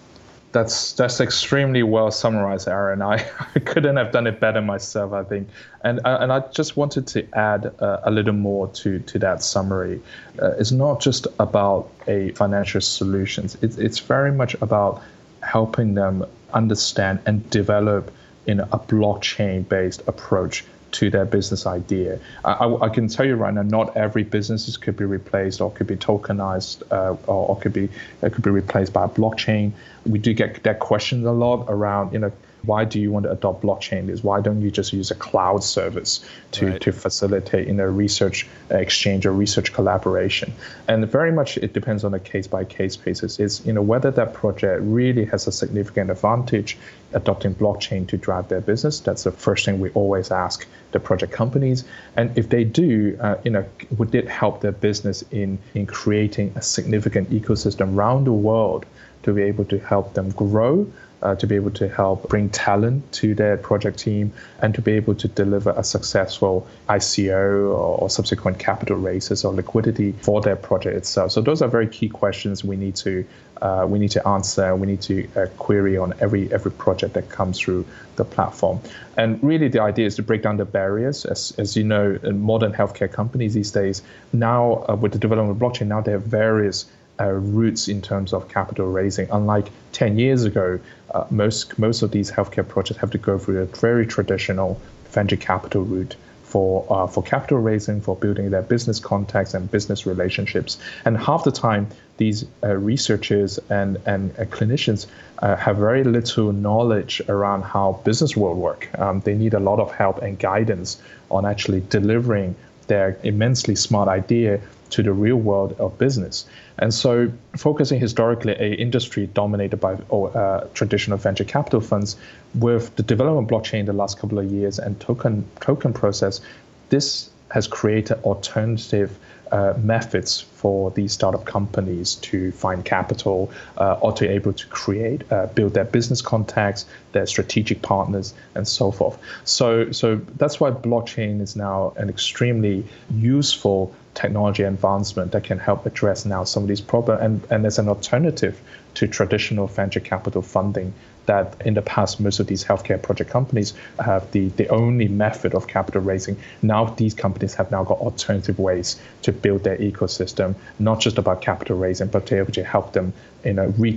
That's that's extremely well summarized, Aaron. I, I couldn't have done it better myself, I think. And uh, and I just wanted to add uh, a little more to, to that summary. Uh, it's not just about a financial solutions. It's it's very much about helping them understand and develop in a blockchain-based approach to their business idea. I, I, I can tell you right now, not every business could be replaced or could be tokenized uh, or, or could be uh, could be replaced by a blockchain. We do get that question a lot around, you know, why do you want to adopt blockchain? Is why don't you just use a cloud service to, right. to facilitate, you know, research exchange or research collaboration? And very much it depends on a case by case basis. Is, you know, whether that project really has a significant advantage adopting blockchain to drive their business. That's the first thing we always ask the project companies. And if they do, uh, you know, would it help their business in in creating a significant ecosystem around the world to be able to help them grow? Uh, to be able to help bring talent to their project team and to be able to deliver a successful I C O or, or subsequent capital raises or liquidity for their project itself. So those are very key questions we need to uh, we need to answer. We need to uh, query on every every project that comes through the platform. And really, the idea is to break down the barriers. As as you know, in modern healthcare companies these days, now uh, with the development of blockchain, now they have various Uh, routes in terms of capital raising. Unlike ten years ago, uh, most most of these healthcare projects have to go through a very traditional venture capital route for uh, for capital raising, for building their business contacts and business relationships. And half the time, these uh, researchers and and uh, clinicians uh, have very little knowledge around how business will work. Um, they need a lot of help and guidance on actually delivering their immensely smart idea to the real world of business. And so focusing historically a industry dominated by or, uh, traditional venture capital funds, with the development of blockchain in the last couple of years and token token process, this has created alternative uh, methods for these startup companies to find capital uh, or to able to create, uh, build their business contacts, their strategic partners, and so forth. So, so that's why blockchain is now an extremely useful technology advancement that can help address now some of these problems, and, and as an alternative to traditional venture capital funding that in the past most of these healthcare project companies have the, the only method of capital raising. Now these companies have now got alternative ways to build their ecosystem, not just about capital raising, but to be able to help them, you know, reach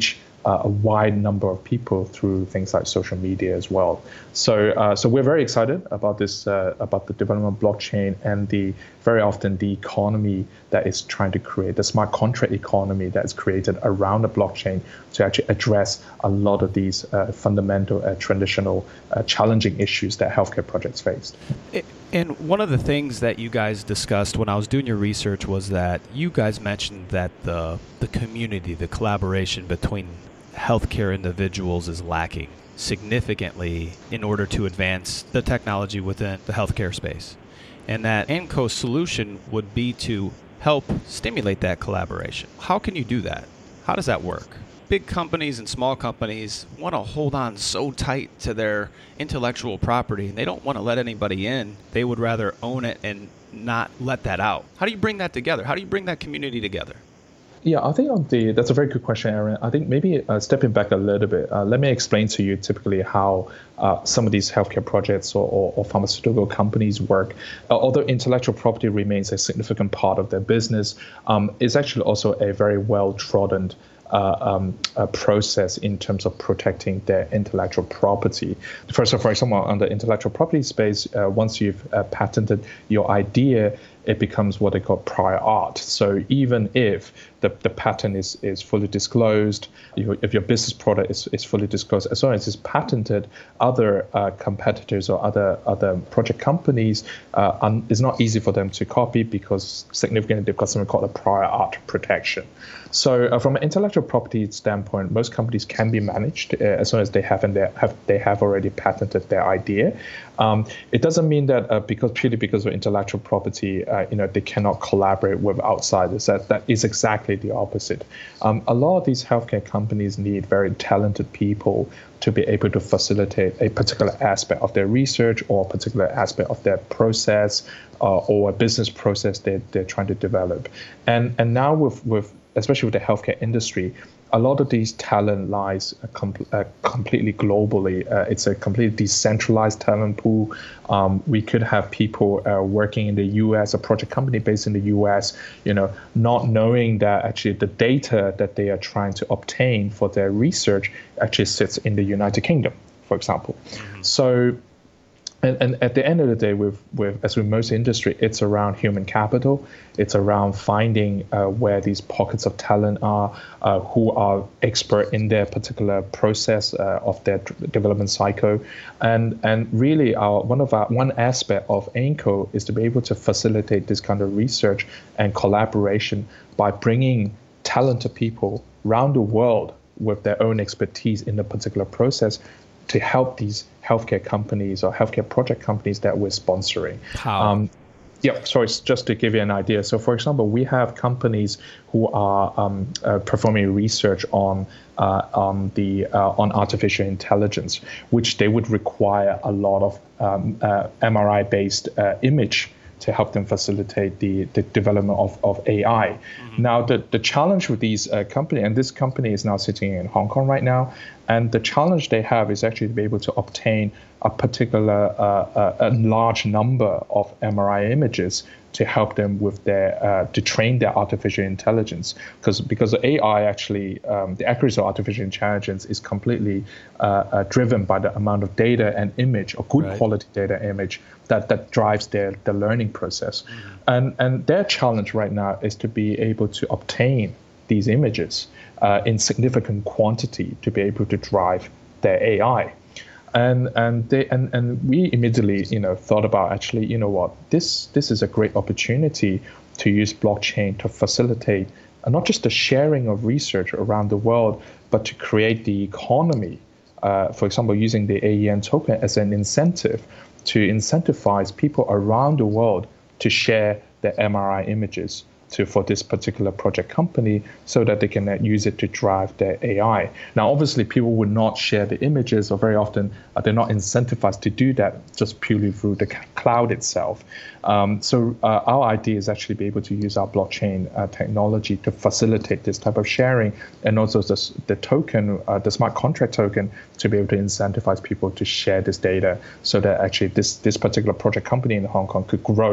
uh, a wide number of people through things like social media as well. So, uh, so we're very excited about this, uh, about the development of blockchain and the very often the economy that is trying to create, the smart contract economy that is created around the blockchain to actually address a lot of these uh, fundamental, uh, traditional, uh, challenging issues that healthcare projects face. And one of the things that you guys discussed when I was doing your research was that you guys mentioned that the the community, the collaboration between healthcare individuals is lacking significantly in order to advance the technology within the healthcare space. And that AIMCO's solution would be to help stimulate that collaboration. How can you do that? How does that work? Big companies and small companies want to hold on so tight to their intellectual property, and they don't want to let anybody in. They would rather own it and not let that out. How do you bring that together? How do you bring that community together? Yeah, I think on the, that's a very good question, Aaron. I think maybe uh, stepping back a little bit, uh, let me explain to you typically how uh, some of these healthcare projects or, or, or pharmaceutical companies work. Uh, although intellectual property remains a significant part of their business, um, it's actually also a very well-trodden Uh, um, a process in terms of protecting their intellectual property. First of all, for example, on the intellectual property space, uh, once you've uh, patented your idea, it becomes what they call prior art. So even if the, the patent is, is fully disclosed, you, if your business product is, is fully disclosed, as long as it's patented, other uh, competitors or other other project companies, uh, un, it's not easy for them to copy because significantly they've got something called a prior art protection. So uh, from an intellectual property standpoint, most companies can be managed uh, as long as they have, and they have they have already patented their idea. Um, it doesn't mean that uh, because purely because of intellectual property, uh, you know, they cannot collaborate with outsiders. That that is exactly the opposite. Um, a lot of these healthcare companies need very talented people to be able to facilitate a particular aspect of their research or a particular aspect of their process uh, or a business process that they're, they're trying to develop. And and now with with especially with the healthcare industry, a lot of these talent lies com- uh, completely globally. Uh, it's a completely decentralized talent pool. Um, we could have people uh, working in the U S, a project company based in the U S, you know, not knowing that actually the data that they are trying to obtain for their research actually sits in the United Kingdom, for example. Mm-hmm. So. And, and at the end of the day, with, with as with most industry, it's around human capital. It's around finding uh, where these pockets of talent are, uh, who are expert in their particular process uh, of their development cycle. And and really, our one of our one aspect of AIMCO is to be able to facilitate this kind of research and collaboration by bringing talented people around the world with their own expertise in a particular process to help these healthcare companies or healthcare project companies that we're sponsoring. How? Um, yeah, so it's just to give you an idea. So, for example, we have companies who are um, uh, performing research on uh, on the uh, on artificial intelligence, which they would require a lot of um, uh, M R I-based uh, image to help them facilitate the, the development of, of A I. Mm-hmm. Now, the, the challenge with these uh, companies, and this company is now sitting in Hong Kong right now, and the challenge they have is actually to be able to obtain a particular, uh, a, a large number of M R I images to help them with their, uh, to train their artificial intelligence. Because because A I actually, um, the accuracy of artificial intelligence is completely uh, uh, driven by the amount of data and image, or good right. quality data image, that, that drives their, their learning process. Mm-hmm. And, and their challenge right now is to be able to obtain these images uh, in significant quantity to be able to drive their A I. And and they and, and we immediately, you know, thought about actually, you know what, this this is a great opportunity to use blockchain to facilitate uh, not just the sharing of research around the world, but to create the economy. Uh, for example, using the A E N token as an incentive to incentivize people around the world to share their M R I images to for this particular project company, so that they can uh, use it to drive their A I. Now, obviously, people would not share the images, or very often uh, they're not incentivized to do that just purely through the c- cloud itself. Um, so uh, our idea is actually be able to use our blockchain uh, technology to facilitate this type of sharing, and also the, the token, uh, the smart contract token, to be able to incentivize people to share this data, so that actually this, this particular project company in Hong Kong could grow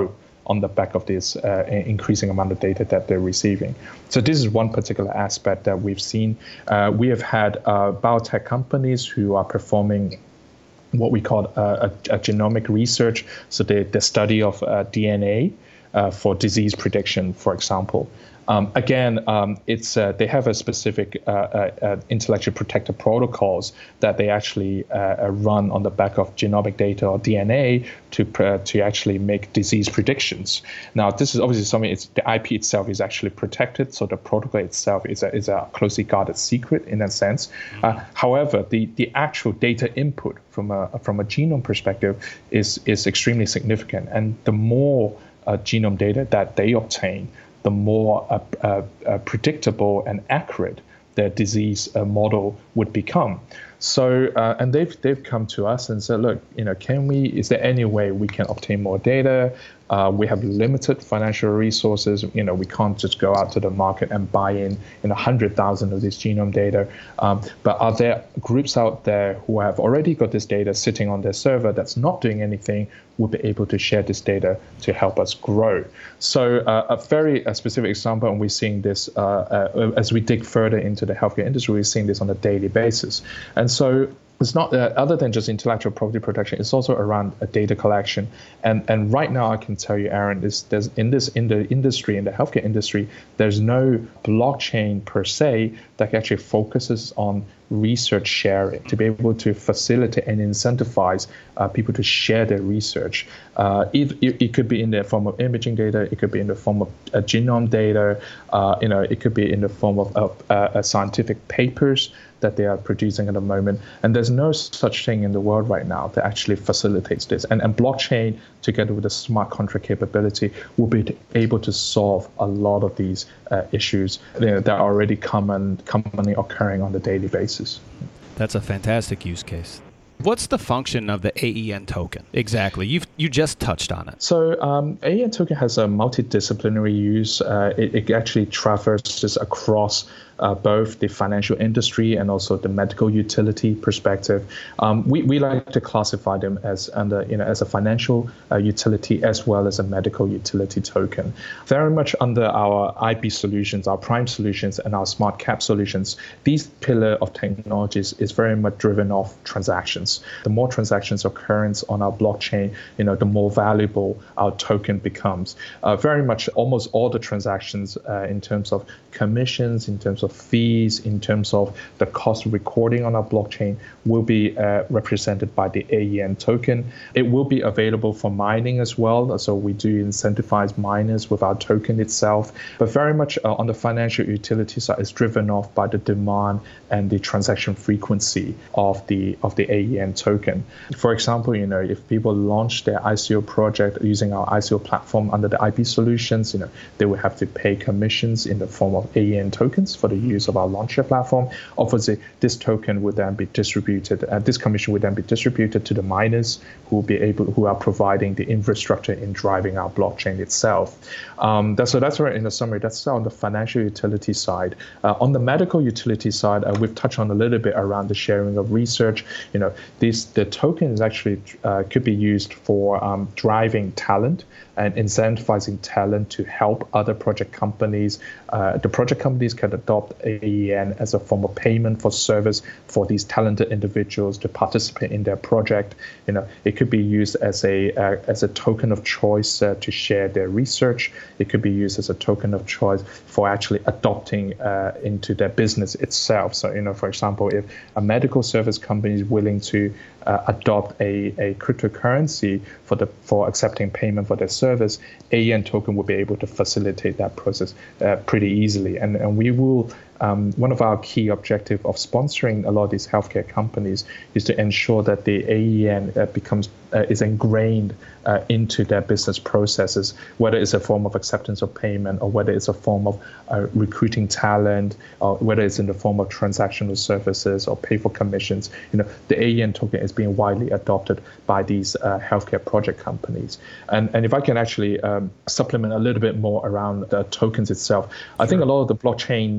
on the back of this uh, increasing amount of data that they're receiving. So this is one particular aspect that we've seen. Uh, we have had uh, biotech companies who are performing what we call uh, a, a genomic research, so the, the study of uh, D N A uh, for disease prediction, for example. Um, again, um, it's uh, they have a specific uh, uh, uh, intellectually protected protocols that they actually uh, run on the back of genomic data or D N A to uh, to actually make disease predictions. Now, this is obviously something. It's the I P itself is actually protected, so the protocol itself is a is a closely guarded secret in that sense. Uh, however, the the actual data input from a from a genome perspective is is extremely significant, and the more uh, genome data that they obtain, the more uh, uh, uh, predictable and accurate their disease uh, model would become. So, uh, and they've they've come to us and said, look, you know, can we? Is there any way we can obtain more data? Uh, we have limited financial resources. You know, we can't just go out to the market and buy in in a hundred thousand of this genome data. Um, but are there groups out there who have already got this data sitting on their server that's not doing anything? Will be able to share this data to help us grow. So uh, a very a specific example, and we're seeing this uh, uh, as we dig further into the healthcare industry, we're seeing this on a daily basis. And so it's not uh, other than just intellectual property protection. It's also around a data collection. And and right now, I can tell you, Aaron, is there's in this in the industry, in the healthcare industry, there's no blockchain per se that actually focuses on research sharing, to be able to facilitate and incentivize uh, people to share their research. Uh, it, it, it could be in the form of imaging data, it could be in the form of uh, genome data, uh, you know, it could be in the form of uh, uh, scientific papers that they are producing at the moment. And there's no such thing in the world right now that actually facilitates this. And, and blockchain, together with the smart contract capability, will be able to solve a lot of these uh, issues, you know, that are already common, commonly occurring on a daily basis. That's a fantastic use case. What's the function of the A E N token exactly? You've you just touched on it. So um, A E N token has a multidisciplinary use. Uh, it, it actually traverses across uh, both the financial industry and also the medical utility perspective. Um, we, we like to classify them as under you know as a financial uh, utility as well as a medical utility token. Very much under our I P solutions, our Prime solutions, and our Smart Cap solutions, these pillar of technologies is very much driven off transactions. The more transactions occurrence on our blockchain, you know, the more valuable our token becomes. Uh, very much almost all the transactions uh, in terms of commissions, in terms of fees, in terms of the cost of recording on our blockchain will be uh, represented by the A E N token. It will be available for mining as well. So we do incentivize miners with our token itself. But very much uh, on the financial utility side, it's driven off by the demand and the transaction frequency of the of the A E N token. For example, you know, if people launch their I C O project using our I C O platform under the I P solutions, you know, they will have to pay commissions in the form of A E N tokens for the use of our launcher platform. Obviously, this token would then be distributed, uh, this commission would then be distributed to the miners who will be able, who are providing the infrastructure in driving our blockchain itself. Um, that's, so that's right in the summary. That's on the financial utility side. Uh, on the medical utility side, uh, we've touched on a little bit around the sharing of research. You know, this the token is actually uh, could be used for um, driving talent and incentivizing talent to help other project companies. Uh, the project companies can adopt A E N as a form of payment for service for these talented individuals to participate in their project. You know, it could be used as a uh, as a token of choice uh, to share their research. It could be used as a token of choice for actually adopting uh, into their business itself. So, you know, for example, if a medical service company is willing to uh, adopt a, a cryptocurrency for the for accepting payment for their service, A E N token will be able to facilitate that process uh, pretty easily. And, and we will, um, one of our key objectives of sponsoring a lot of these healthcare companies is to ensure that the A E N uh, becomes uh, is ingrained uh, into their business processes, whether it's a form of acceptance of payment or whether it's a form of uh, recruiting talent, or whether it's in the form of transactional services or pay for commissions. You know, the A E N token is being widely adopted by these uh, healthcare project companies. And and if I can actually um, supplement a little bit more around the tokens itself, I think a lot of the blockchain blockchain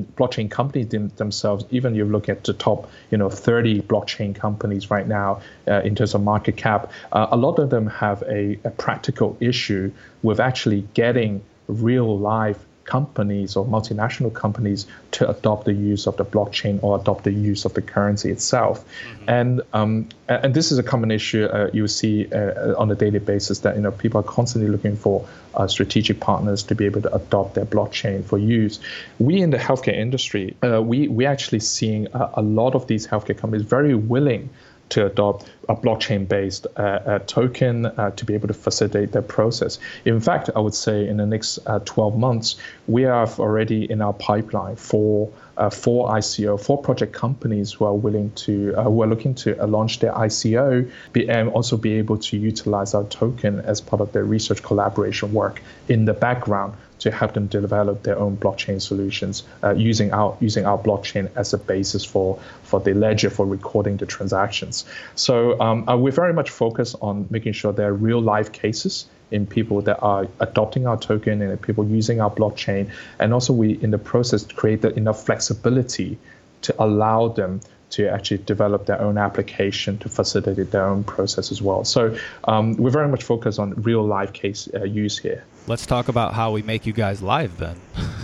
companies them, themselves, even you look at the top, you know, thirty blockchain companies right now uh, in terms of market cap, uh, a lot of them have a, a practical issue with actually getting real life companies or multinational companies to adopt the use of the blockchain or adopt the use of the currency itself. Mm-hmm. And um, and this is a common issue uh, you see uh, on a daily basis, that you know people are constantly looking for uh, strategic partners to be able to adopt their blockchain for use. We in the healthcare industry, uh, we we actually seeing a, a lot of these healthcare companies very willing to adopt a blockchain-based uh, uh, token uh, to be able to facilitate that process. In fact, I would say in the next uh, twelve months, we have already in our pipeline for uh, four I C O, four project companies who are willing to, uh, who are looking to uh, launch their I C O be, and also be able to utilize our token as part of their research collaboration work in the background to help them develop their own blockchain solutions uh, using our using our blockchain as a basis for for the ledger for recording the transactions. So um, uh, we're very much focused on making sure there are real life cases in people that are adopting our token and people using our blockchain, and also we in the process create enough flexibility to allow them to actually develop their own application to facilitate their own process as well. So um, we're very much focused on real life case uh, use here. Let's talk about how we make you guys live then.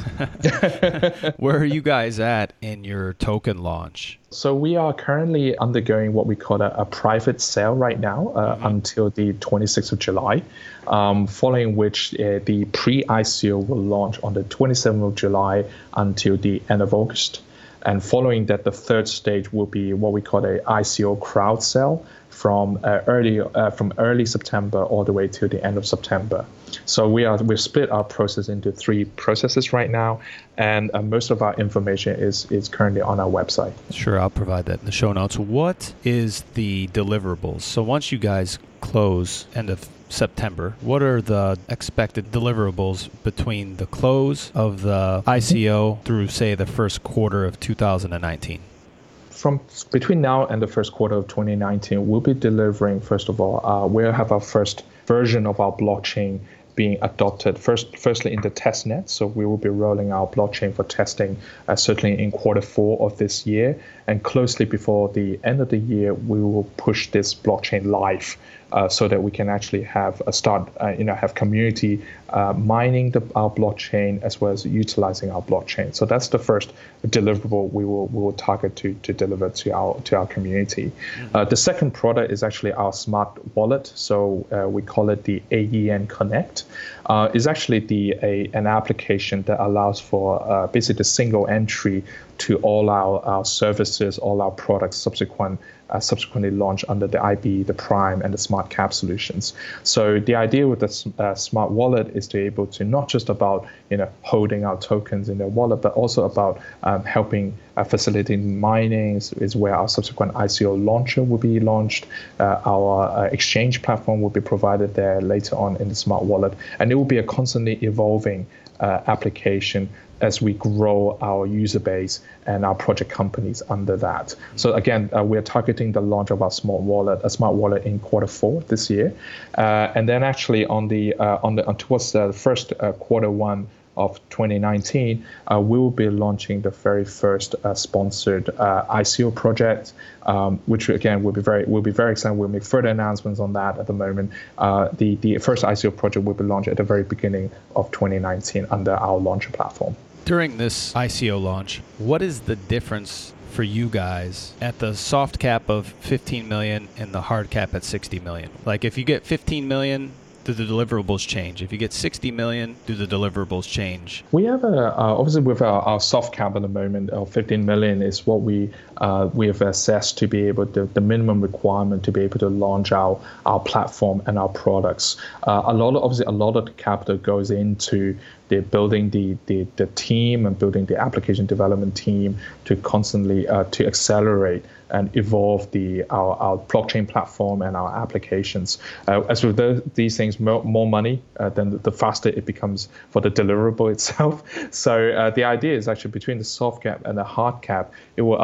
Where are you guys at in your token launch? So we are currently undergoing what we call a, a private sale right now uh, mm-hmm. until the twenty-sixth of July, um, following which uh, the pre-I C O will launch on the twenty-seventh of July until the end of August. And following that, the third stage will be what we call a I C O crowd sale from uh, early uh, from early September all the way to the end of September. So we are we've split our process into three processes right now, and uh, most of our information is is currently on our website. Sure, I'll provide that in the show notes. What is the deliverables? So once you guys close end of September, what are the expected deliverables between the close of the I C O through, say, the first quarter of two thousand nineteen? From between now and the first quarter of twenty nineteen, we'll be delivering, first of all, uh, we'll have our first version of our blockchain being adopted first, firstly in the test net. So we will be rolling our blockchain for testing uh, certainly in quarter four of this year. And closely before the end of the year, we will push this blockchain live uh, so that we can actually have a start, uh, you know, have community uh, mining the, our blockchain as well as utilizing our blockchain. So that's the first deliverable we will we will target to to deliver to our to our community. Mm-hmm. Uh, the second product is actually our smart wallet. So uh, we call it the A E N Connect. Uh, is actually the a an application that allows for uh, basically a single entry to all our, our services, all our products subsequent uh, subsequently launched under the I B, the Prime, and the Smart Cap solutions. So the idea with the uh, smart wallet is to be able to not just about you know holding our tokens in their wallet, but also about um, helping uh, facilitating mining is, is where our subsequent I C O launcher will be launched. Uh, our uh, exchange platform will be provided there later on in the smart wallet, and it will be a constantly evolving uh, application as we grow our user base and our project companies under that. So again, uh, we're targeting the launch of our smart wallet, a smart wallet in quarter four this year, uh, and then actually on the uh, on the on towards the first uh, quarter one of twenty nineteen, uh, we will be launching the very first uh, sponsored uh, I C O project, um, which again will be very will be very exciting. We'll make further announcements on that at the moment. Uh, the the first I C O project will be launched at the very beginning of twenty nineteen under our launcher platform. During this I C O launch, what is the difference for you guys at the soft cap of fifteen million and the hard cap at sixty million? Like if you get fifteen million, do the deliverables change? If you get sixty million, do the deliverables change? We have a, uh, obviously with our, our soft cap at the moment of fifteen million is what we uh, we have assessed to be able to, the minimum requirement to be able to launch our, our platform and our products. Uh, a lot of, obviously a lot of the capital goes into the building the, the, the team and building the application development team to constantly uh, to accelerate and evolve the our, our blockchain platform and our applications. Uh, as with the, these things, more, more money, uh, then the, the faster it becomes for the deliverable itself. So uh, the idea is actually between the soft cap and the hard cap, it will allow us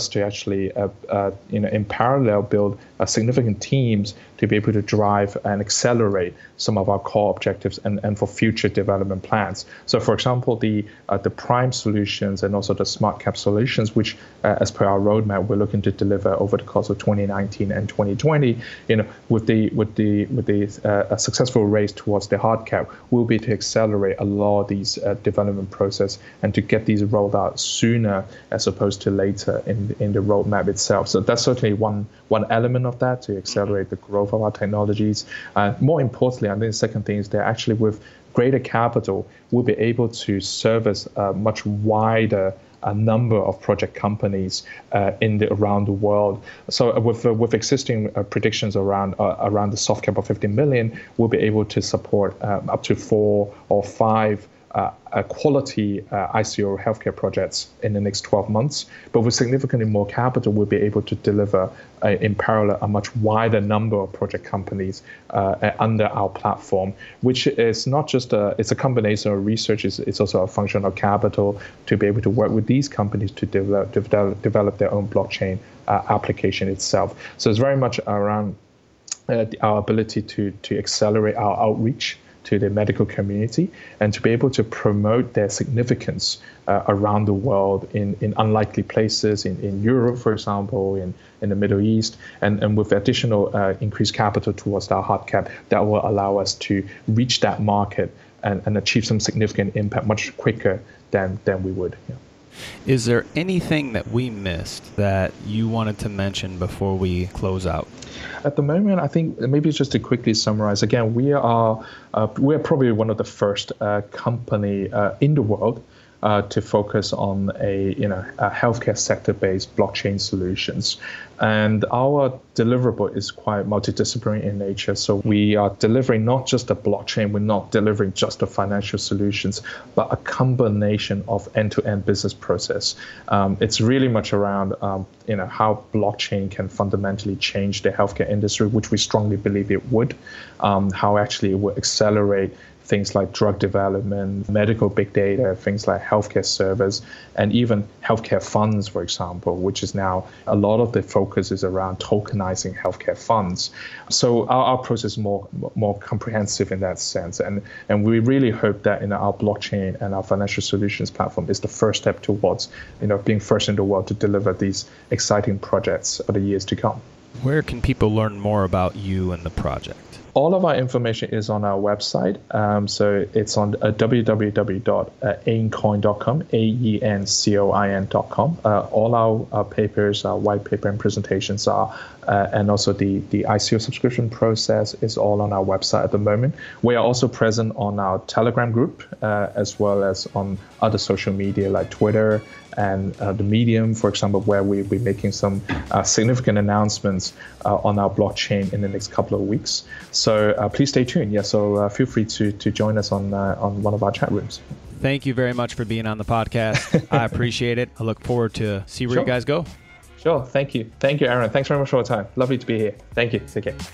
us to actually, uh, uh, you know, in parallel, build uh, significant teams to be able to drive and accelerate some of our core objectives and, and for future development plans. So, for example, the uh, the Prime solutions and also the Smart Cap solutions, which, uh, as per our roadmap, we're looking to deliver over the course of twenty nineteen and twenty twenty. You know, with the with the with the uh, a successful race towards the hard cap, will be to accelerate a lot of these uh, development process and to get these rolled out sooner as opposed to later in in the roadmap itself. So that's certainly one one element of that, to accelerate the growth of our technologies. Uh, more importantly, I think the second thing is that actually with greater capital, we'll be able to service a much wider a number of project companies uh, in the around the world. So with uh, with existing uh, predictions around uh, around the soft cap of fifty million, we'll be able to support um, up to four or five uh, uh, quality uh, I C O healthcare projects in the next twelve months. But with significantly more capital, we'll be able to deliver uh, in parallel a much wider number of project companies uh, under our platform, which is not just a, it's a combination of research, it's, it's also a function of capital to be able to work with these companies to develop, develop, develop their own blockchain uh, application itself. So it's very much around uh, our ability to, to accelerate our outreach to the medical community and to be able to promote their significance uh, around the world in, in unlikely places, in, in Europe, for example, in, in the Middle East, and, and with additional uh, increased capital towards our hard cap, that will allow us to reach that market and, and achieve some significant impact much quicker than, than we would. Yeah. Is there anything that we missed that you wanted to mention before we close out? At the moment, I think maybe just to quickly summarize, again, we are uh, we're probably one of the first uh, company uh, in the world uh, to focus on a you know a healthcare sector-based blockchain solutions. And our deliverable is quite multidisciplinary in nature. So we are delivering not just a blockchain, we're not delivering just the financial solutions, but a combination of end-to-end business process. Um, it's really much around um, you know how blockchain can fundamentally change the healthcare industry, which we strongly believe it would. Um, how actually it will accelerate things like drug development, medical big data, things like healthcare servers, and even healthcare funds, for example, which is now a lot of the focus is around tokenizing healthcare funds. So our, our process is more more comprehensive in that sense. And, and we really hope that you know, our blockchain and our financial solutions platform is the first step towards you know, being first in the world to deliver these exciting projects for the years to come. Where can people learn more about you and the project? All of our information is on our website. Um, so it's on uh, w w w dot aencoin dot com, A E N C O I N dot com. Uh, all our, our papers, our white paper and presentations are, uh, and also the, the I C O subscription process is all on our website at the moment. We are also present on our Telegram group, uh, as well as on other social media like Twitter and uh, the Medium, for example, where we'll be making some uh, significant announcements uh, on our blockchain in the next couple of weeks. So uh, please stay tuned. Yeah, so uh, feel free to to join us on uh, on one of our chat rooms. Thank you very much for being on the podcast. I appreciate it. I look forward to see where Sure. you guys go. Sure. Thank you. Thank you, Aaron. Thanks very much for your time. Lovely to be here. Thank you. Take care.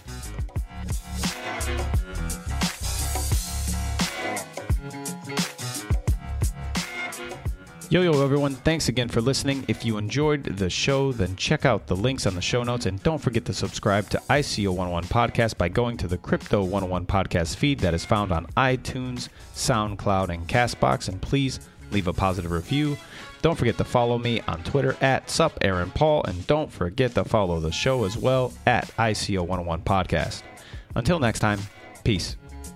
Yo, yo, everyone. Thanks again for listening. If you enjoyed the show, then check out the links on the show notes. And don't forget to subscribe to I C O one oh one Podcast by going to the Crypto one oh one Podcast feed that is found on iTunes, SoundCloud, and CastBox. And please leave a positive review. Don't forget to follow me on Twitter at Sup Aaron Paul. And don't forget to follow the show as well at I C O one oh one Podcast. Until next time, peace.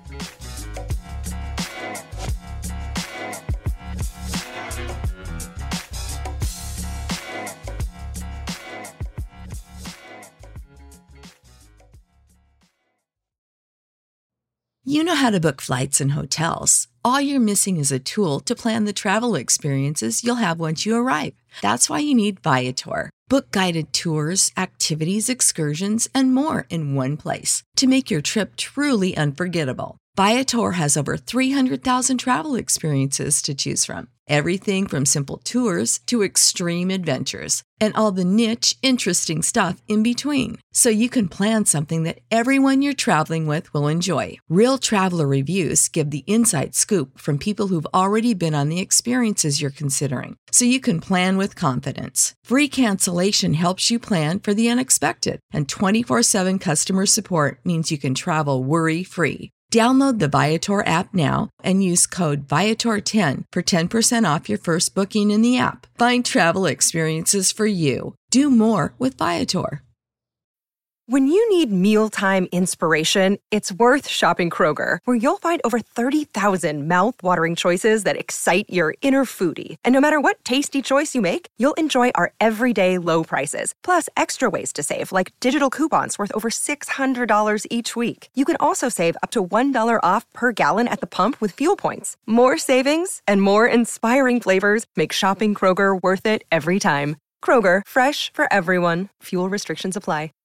You know how to book flights and hotels. All you're missing is a tool to plan the travel experiences you'll have once you arrive. That's why you need Viator. Book guided tours, activities, excursions, and more in one place to make your trip truly unforgettable. Viator has over three hundred thousand travel experiences to choose from. Everything from simple tours to extreme adventures and all the niche, interesting stuff in between. So you can plan something that everyone you're traveling with will enjoy. Real traveler reviews give the inside scoop from people who've already been on the experiences you're considering. So you can plan with confidence. Free cancellation helps you plan for the unexpected. And twenty-four seven customer support means you can travel worry-free. Download the Viator app now and use code Viator ten for ten percent off your first booking in the app. Find travel experiences for you. Do more with Viator. When you need mealtime inspiration, it's worth shopping Kroger, where you'll find over thirty thousand mouth-watering choices that excite your inner foodie. And no matter what tasty choice you make, you'll enjoy our everyday low prices, plus extra ways to save, like digital coupons worth over six hundred dollars each week. You can also save up to one dollar off per gallon at the pump with fuel points. More savings and more inspiring flavors make shopping Kroger worth it every time. Kroger, fresh for everyone. Fuel restrictions apply.